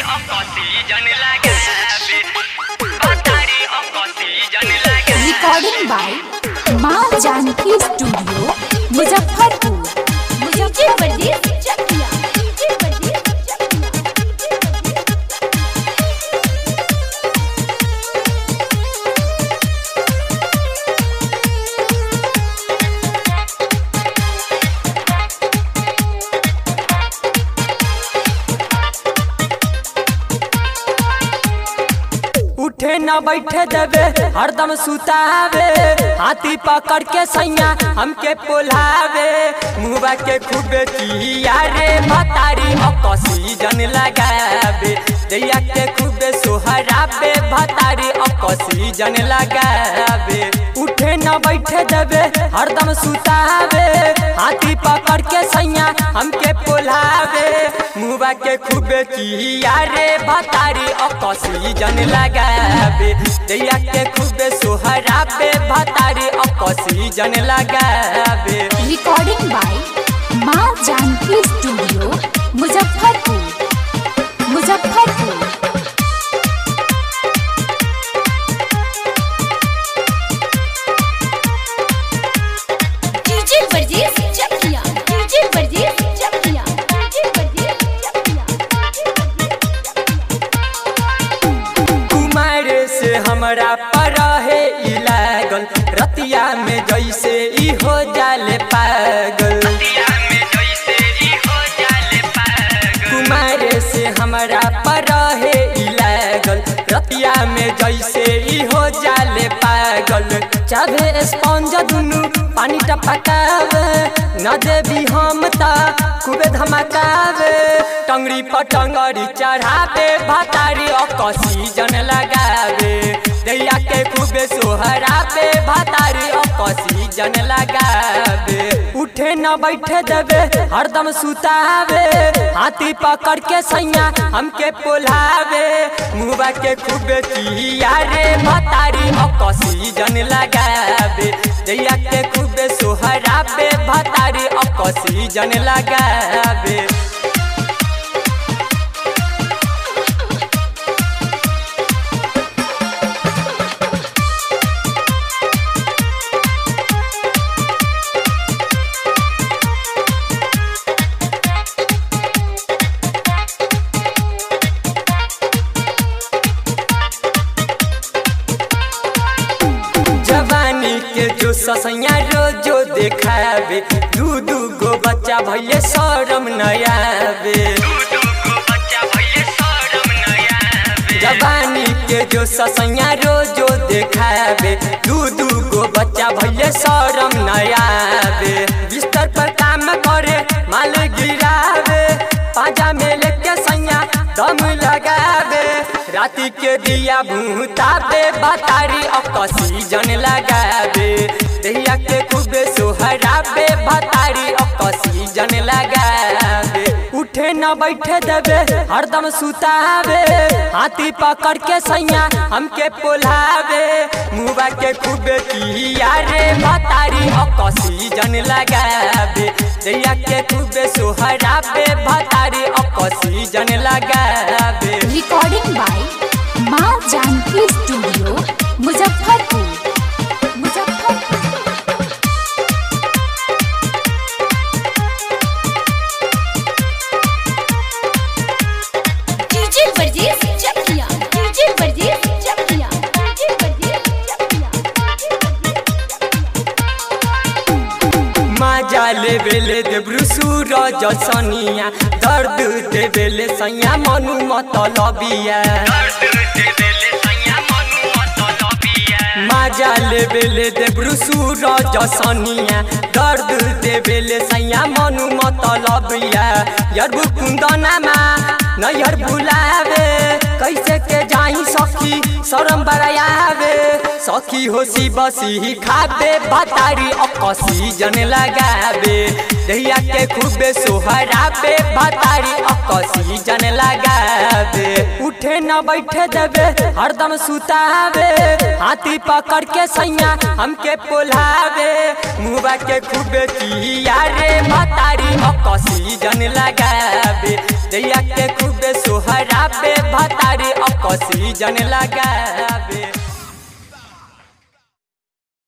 Recording by माँ Janaki studio Muzaffarpur. उठे न बैठे देवे हरदम सुतावे, हाथी पकड़ के सैया हमके पोलावे, मुँह के खूबे किया रे भतारी अकसी जन लगावे, दैया के खूबे सोहरावे भतारी अकसी जन लगावे। उठे न बैठे देवे हरदम सुतावे, हाथी पकड़ के सैया हमके पोलावे, मुँह के खूबे किया रे भतारी अकसी जन लगावे, दैया के खूबे सोहरावे भतारी अकसी जन लगावे। रिकॉर्डिंग बाय माँ जानकी स्टूडियो मुजफ्फरपुर। हमरा पर है लागल रतिया में जैसे ई हो जाले पागल, कुमारे से हमरा पर है लागल रतिया में जैसे ई हो जाले पागल। चाहे स्पंज दुनू पानी टपकावे, न देवी हम ता खूबे धमकावे, टंगड़ी पर टंगड़ी चढ़ावे भतारी अकसी जन लगावे, दैया के खूबे सोहरावे भतारी अकसी जन लगावे। उठे न बैठे देवे हरदम सुतावे, हाथी पकड़ के सैया हमके पोलावे, मुँह के खूबे किया रे भतारी अकसी जन लगावे, दैया के खूबे सोहरावे भतारी अकसी जन लगावे। जवानी के जो ससैया रोजो देखावे, दू दू गो बच्चा भैले शरम नयावे, जवानी के जो ससैया रोजो देखावे, दू दू गो बच्चा भैले शरम नयावे, बिस्तर पर काम करे माल गिरावे, पाजा में लेके सैया दम लगावे, राती के दिया भूतावे भतारी अकसी जन लगावे, दैया के खूबे सोहरावे भतारी अकसी जन लगावे। उठे न बैठे देवे हरदम सुतावे, हाथी पकड़ के सैया हमके पोलावे, मुँह के खूबे किया रे भतारी अकसी जन लगावे, दैया के खूबे सोहरावे भतारी अकसी जन लगावे। रिकॉर्डिंग बाय माँ जानकी स्टूडियो मुजफ्फरपुर। जाले बेले देब्रु सूरज सनिया, दर्द दे बेले सैया मनु मतलबिया, माजाले बेले देब्रु सूरज सनिया, दर्द दे बेले सैया मनु मतलबिया, यरबु कुंदनामा नैहर बुलावे, कैसे के जाई सखी शरम बरायावे, सखी होसी बसी खाबे भतारी अकसी जन लगावे, दैया के खूबे सोहरावे भतारी अकसी जन लगावे। उठे न बैठे देवे हरदम सुतावे, हाथी पकड़ के सैया हमके पोलावे, मुँह के खूबे किया रे भतारी अकसी जन लगावे, दैया के खूबे सोहरावे भतारे ऑक्सीजन लगावे।